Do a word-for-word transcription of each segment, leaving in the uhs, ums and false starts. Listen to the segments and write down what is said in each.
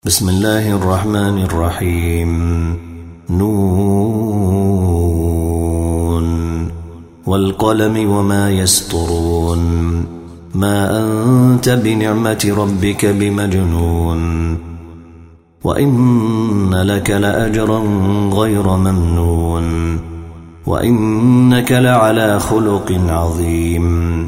بسم الله الرحمن الرحيم. نون والقلم وما يسطرون. ما أنت بنعمة ربك بمجنون، وإن لك لأجرا غير ممنون، وإنك لعلى خلق عظيم.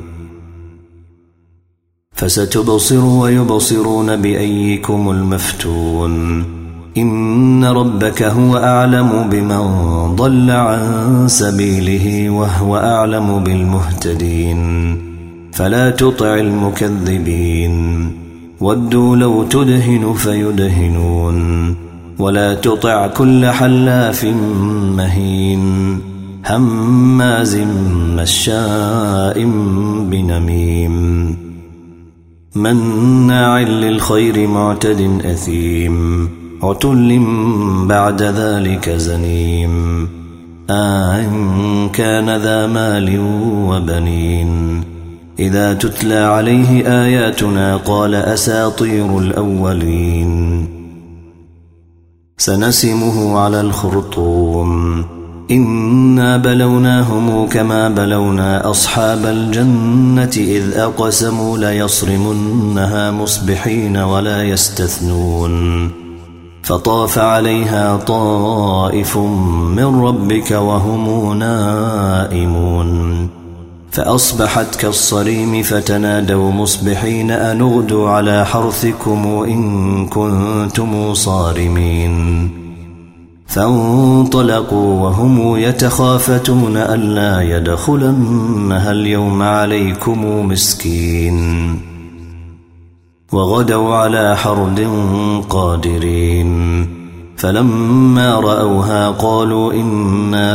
فستبصر ويبصرون بأيكم المفتون. إن ربك هو أعلم بمن ضل عن سبيله وهو أعلم بالمهتدين. فلا تطع المكذبين، ودوا لو تدهن فيدهنون. ولا تطع كل حلاف مهين هماز مشاء بنميم مناع للخير معتد أثيم عتل بعد ذلك زنيم. أن كان ذا مال وبنين إذا تتلى عليه آياتنا قال أساطير الأولين. سنسمه على الخرطوم. إنا بلوناهم كما بلونا أصحاب الجنة إذ أقسموا ليصرمنها مصبحين ولا يستثنون. فطاف عليها طائف من ربك وهم نائمون، فأصبحت كالصريم فتنادوا مصبحين أن اغدوا على حرثكم إن كنتم صارمين. فانطلقوا وهم يتخافتون ألا يدخلنها اليوم عليكم مسكين. وغدوا على حرد قادرين. فلما رأوها قالوا إنا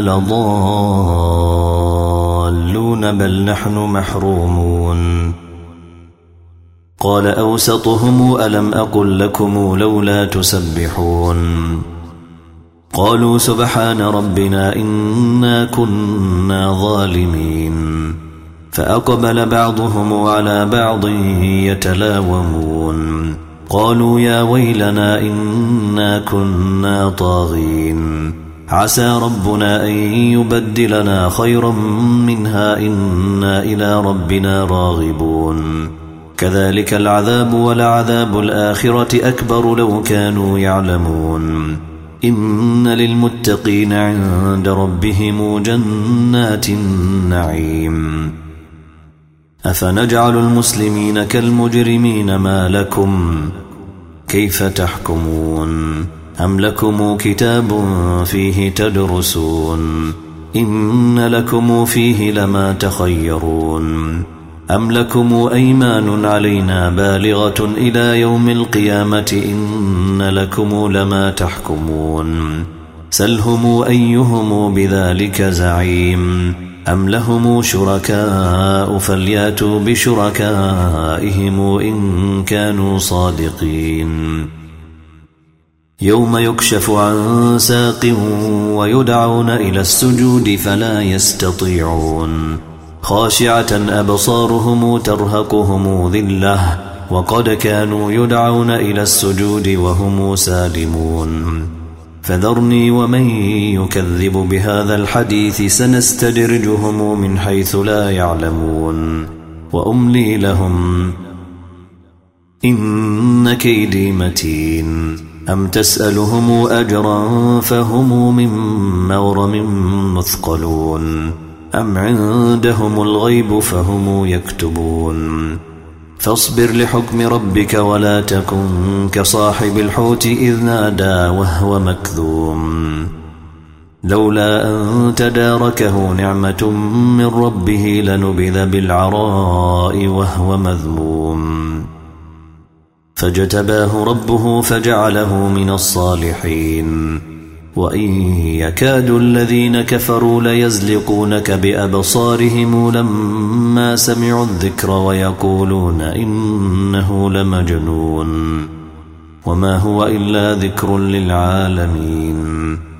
لضالون بل نحن محرومون. قال أوسطهم ألم أقل لكم لولا تسبحون. قالوا سبحان ربنا إنا كنا ظالمين. فأقبل بعضهم على بعض يتلاومون. قالوا يا ويلنا إنا كنا طاغين. عسى ربنا أن يبدلنا خيرا منها إنا إلى ربنا راغبون. كذلك العذاب ولعذاب الآخرة أكبر لو كانوا يعلمون. إن للمتقين عند ربهم جنات النعيم. أفنجعل المسلمين كالمجرمين ما لكم كيف تحكمون. أم لكم كتاب فيه تدرسون إن لكم فيه لما تخيرون. أم لكم أيمان علينا بالغة إلى يوم القيامة إن لكم لما تحكمون. سلهم أيهم بذلك زعيم. أم لهم شركاء فلياتوا بشركائهم إن كانوا صادقين. يوم يكشف عن ساق ويدعون إلى السجود فلا يستطيعون. خاشعة أبصارهم ترهقهم ذلة وقد كانوا يدعون إلى السجود وهم سالمون. فذرني ومن يكذب بهذا الحديث سنستدرجهم من حيث لا يعلمون وأملي لهم إن كيدي متين. أم تسألهم أجرا فهم من مغرم مثقلون. أم عندهم الغيب فهم يكتبون. فاصبر لحكم ربك ولا تكن كصاحب الحوت إذ نادى وهو مكذوم. لولا أن تداركه نعمة من ربه لنبذ بالعراء وهو مذموم. فاجتباه ربه فجعله من الصالحين. وإن يكاد الذين كفروا ليزلقونك بأبصارهم لما سمعوا الذكر ويقولون إنه لمجنون وما هو إلا ذكر للعالمين.